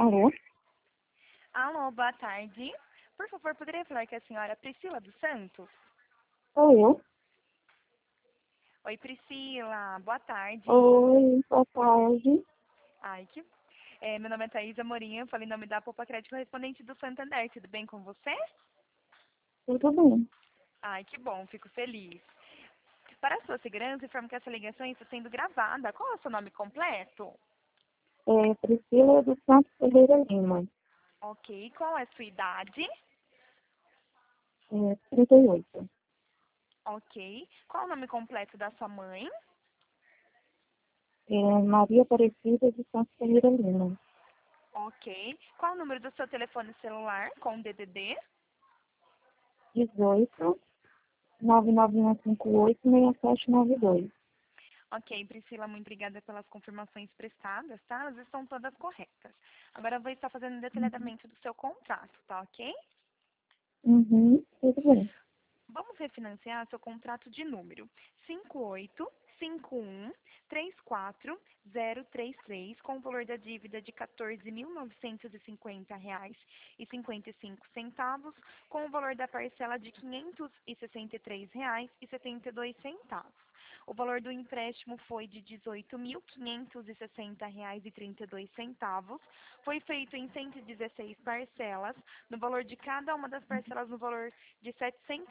Alô? Alô, boa tarde. Por favor, poderia falar com a senhora Priscila dos Santos? Sou eu. Oi, Priscila. Boa tarde. Oi, boa tarde. Ai, meu nome é Thaisa Morinha, eu falei em nome da Poupa Crédito correspondente do Santander. Tudo bem com você? Tudo bem? Ai, que bom, fico feliz. Para a sua segurança, informo que essa ligação está sendo gravada. Qual é o seu nome completo? Priscila do Santos Ferreira Lima. Ok. Qual é a sua idade? 38. Ok. Qual é o nome completo da sua mãe? Maria Aparecida do Santos Ferreira Lima. Ok. Qual é o número do seu telefone celular com DDD? 18 991586792. Ok, Priscila, muito obrigada pelas confirmações prestadas, tá? Elas estão todas corretas. Agora eu vou estar fazendo um detalhamento do seu contrato, tá ok? Uhum, tudo bem. Vamos refinanciar seu contrato de número 585134033 com o valor da dívida de R$ 14.950,55, com o valor da parcela de R$ 563,72. O valor do empréstimo foi de R$ 18.560,32. Foi feito em 116 parcelas, no valor de cada uma das parcelas no valor de R$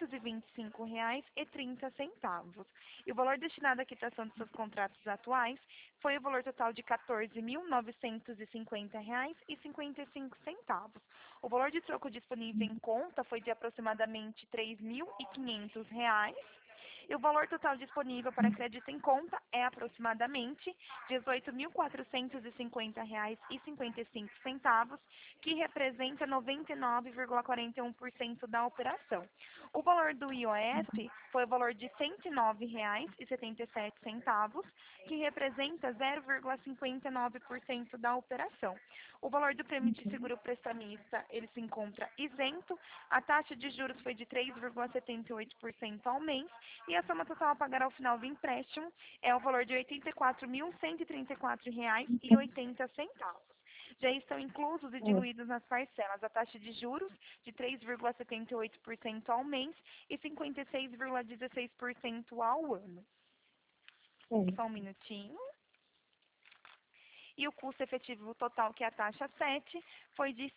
725,30. E o valor destinado à quitação dos seus contratos atuais foi o valor total de R$ 14.950,55. O valor de troco disponível em conta foi de aproximadamente R$ 3.500. E o valor total disponível para crédito em conta é aproximadamente R$ 18.450,55, que representa 99,41% da operação. O valor do IOF foi o valor de R$ 109,77, que representa 0,59% da operação. O valor do prêmio de seguro prestamista, ele se encontra isento. A taxa de juros foi de 3,78% ao mês e a soma total a pagar ao final do empréstimo é o valor de R$ 84.134,80. Já estão inclusos e diluídos nas parcelas a taxa de juros de 3,78% ao mês e 56,16% ao ano. Só um minutinho. E o custo efetivo total, que é a taxa 7, foi de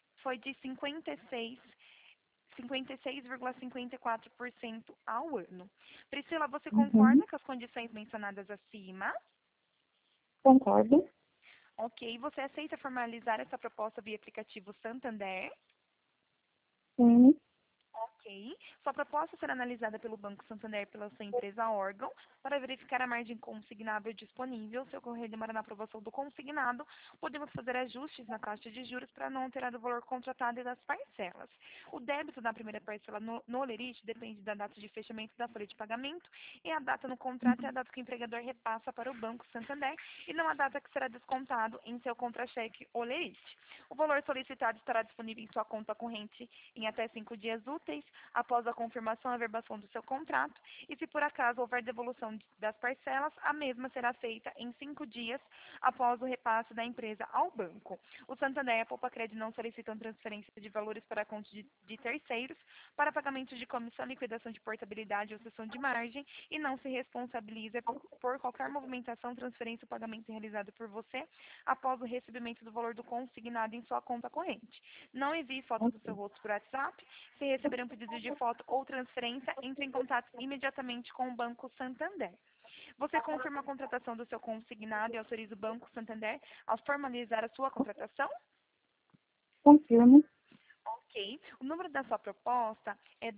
56,54% ao ano. Priscila, você Uhum, concorda com as condições mencionadas acima? concordo. Ok. Você aceita formalizar essa proposta via aplicativo Santander? Sim, Ok. Sua proposta será analisada pelo Banco Santander pela sua empresa órgão para verificar a margem consignável disponível. Se ocorrer demora na aprovação do consignado, podemos fazer ajustes na taxa de juros para não alterar o valor contratado e das parcelas. O débito da primeira parcela no Olerite depende da data de fechamento da folha de pagamento e a data no contrato é a data que o empregador repassa para o Banco Santander e não a data que será descontado em seu contra-cheque Olerite. O valor solicitado estará disponível em sua conta corrente em até 5 dias úteis após a confirmação e averbação do seu contrato, e se por acaso houver devolução das parcelas, a mesma será feita em 5 dias após o repasse da empresa ao banco. O Santander e a Poupa Crédito não solicitam transferência de valores para contas de terceiros para pagamento de comissão, liquidação de portabilidade ou cessão de margem e não se responsabiliza por qualquer movimentação, transferência ou pagamento realizado por você após o recebimento do valor do consignado em sua conta corrente. Não envie foto do seu rosto por WhatsApp. Se receber um pedido de foto ou transferência, entre em contato imediatamente com o Banco Santander. Você confirma a contratação do seu consignado e autoriza o Banco Santander a formalizar a sua contratação? confirmo. Ok. O número da sua proposta é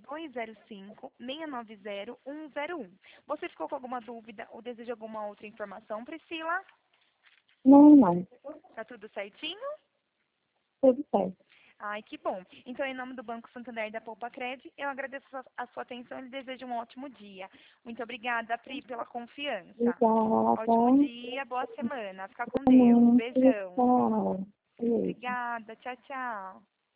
205-690-101. Você ficou com alguma dúvida ou deseja alguma outra informação, Priscila? Não, não. Tá tudo certinho? Tudo certo. Ai, que bom. Então, em nome do Banco Santander e da Poupa Cred, eu agradeço a sua atenção e lhe desejo um ótimo dia. Muito obrigada, Pri, pela confiança. Ótimo Obrigada. dia, boa semana. Fica com Deus. Também. Beijão. Tchau. Beijo. Obrigada. Tchau, tchau.